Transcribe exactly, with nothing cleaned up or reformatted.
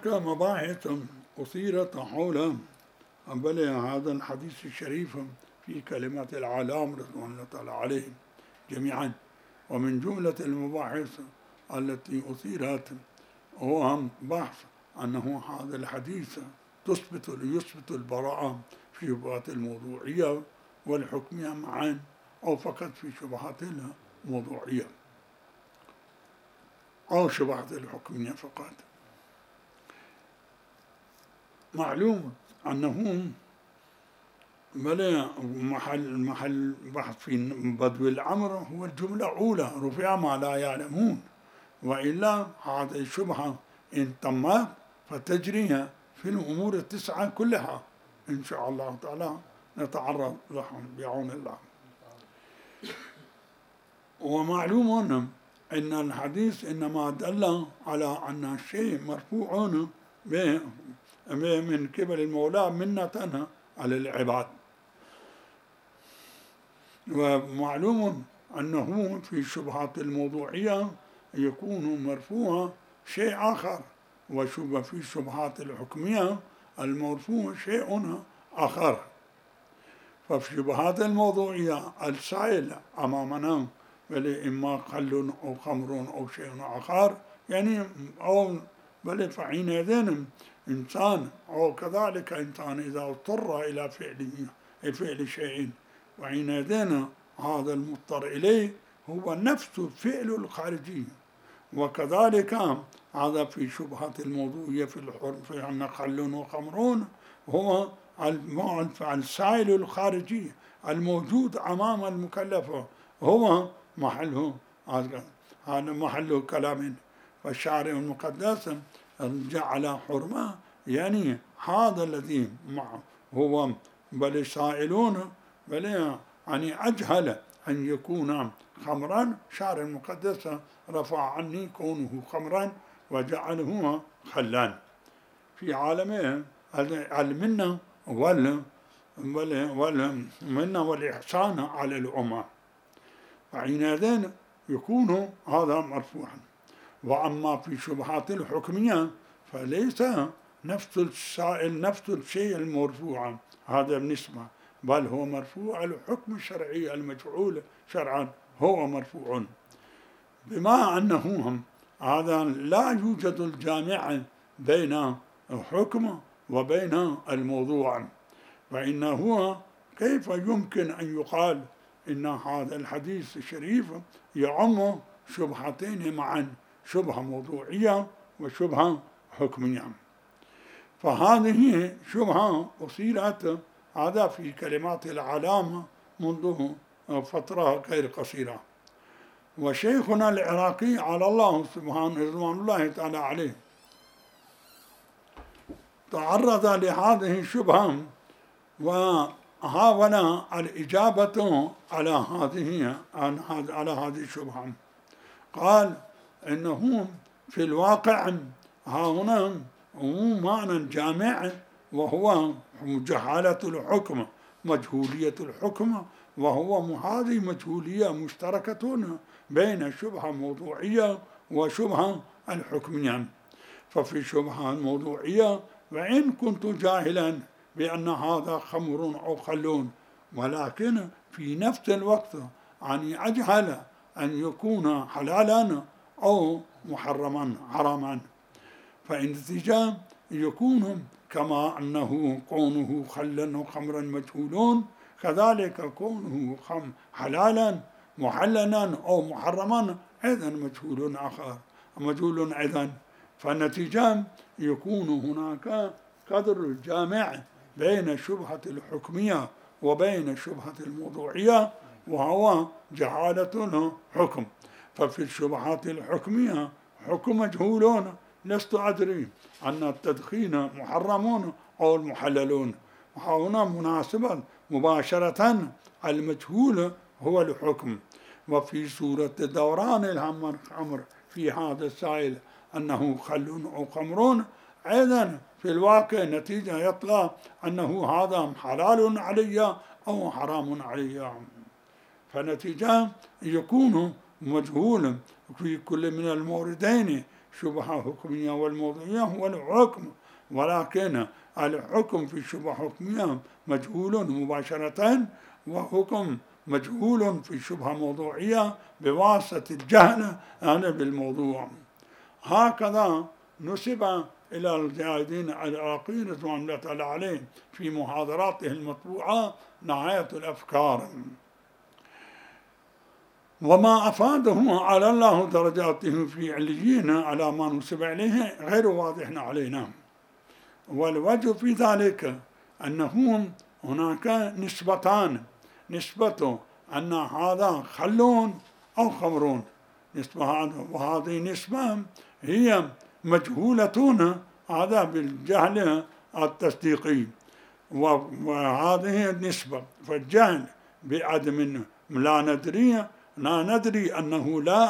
هناك مباحث أثيرت حول بل هذا الحديث الشريف في كلمات العلام رضوان الله تعالى عليهم جميعا. ومن جملة المباحث التي أثيرت هو بحث أنه هذا الحديث تثبت يثبت البراءة في شبهات الموضوعية والحكمية معا أو فقط في شبهات الموضوعية أو شبهات الحكمية فقط. معلوم أنه بل محل محل بحث في بدو الأمر هو الجملة الأولى رفع ما لا يعلمون، وإلا هذه الشبهة إن تمت فتجري في الأمور التسعة كلها إن شاء الله تعالى نتعرض لهم بعون الله. ومعلوم أن الحديث إنما دل على أن الشيء مرفوع من قبل المولى منة على العباد، ومعلوم أنه في الشبهات الموضوعية يكون مرفوع شيء آخر، وشبه في الشبهات الحكمية المرفوع شيء آخر. ففي الشبهات الموضوعية السائل أمامنا بل إما خل أو خمر أو شيء آخر، يعني أو بل فحينئذ إنسان أو كذلك إنسان إذا اضطر إلى فعله فعل شيء، وحينئذ هذا المضطر إليه هو نفس الفعل الخارجي. وكذلك هذا في شبهات الموضوعية في الحرم في أن خل وخمرون هو السائل الخارجي الموجود أمام المكلف هو محله هذا محل كلام. والشارع المقدس جعل حرمة يعني هذا الذي هو بل سائلون بل يعني أجهل أن يكون خمرا، شارع المقدس رفع عني كونه خمرا وجعله خلا في عالمه المنة وال والمنة والإحسان على الأمة، فحينئذ يكون هذا مرفوعا. وأما في شبهات الحكمية فليس نفس السائل نفس الشيء المرفوع هذا بالنسبة، بل هو مرفوع الحكم الشرعي المجعول شرعا هو مرفوع، بما أنه هذا لا يوجد الجامع بين الحكم وبين الموضوع. فإنه كيف يمكن أن يقال إن هذا الحديث الشريف يعم شبهتين معا، شبهة موضوعية وشبهة حكمية؟ فهذه شبهة أثيرت هذا في كلمات العلامة منذ فترة غير قصيرة. وشيخنا العراقي على الله سبحانه رضوان الله تعالى عليه تعرض لهذه الشبهة وحاول الإجابة على هذه على هذه الشبهة. قال إنه في الواقع ها هنا هو معنى جامع وهو جهالة الحكم مجهولية الحكم، وهو هذه مجهولية مشتركة بين شبهة موضوعية وشبهة الحكمية. ففي شبهة موضوعية وإن كنت جاهلا بأن هذا خمر أو خلون، ولكن في نفس الوقت أني أجهل أن يكون حلالا أو محرما حراما، فالنتيجة يكون كما أنه كونه خلا وخمرا مجهولون، كذلك كونه خم حلالا محللا أو محرما أيضا مجهول آخر مجهول أيضا. فالنتيجة يكون هناك قدر الجامع بين الشبهة الحكمية وبين الشبهة الموضوعية، وهو جهالة حكم. ففي الشبهات الحكمية حكم مجهولون، لست أدري أن التدخين محرمون أو المحللون، وهنا مناسبة مباشرة المجهول هو الحكم. وفي سورة دوران الأمر في هذا السائل أنه خل أو خمرون، أيضا في الواقع نتيجة يطلع أنه هذا حلال علي أو حرام علي، فنتيجة يكون مجهول في كل من الموردين شبهة حكمية والموضوعية هو الحكم، ولكن الحكم في الشبهة حكمية مجهول مباشرة، وحكم مجهول في الشبهة موضوعية بواسطة الجهل أنا بالموضوع. هكذا نسب إلى الجاهدين العراقي رضوان الله تعالى عليه في محاضراته المطبوعة نهاية الأفكار، وما أفاده على الله درجاته في عليين على ما نسب إليه غير واضح علينا. والوجه في ذلك أنه هناك نسبتان، نسبة أن هذا خل أو خمر، نسبة هذا، وهذه نسبة هي مجهولة هذا بالجهل التصديقي، وهذه النسبة فالجهل بعدم لا ندري لا ندري أنه لا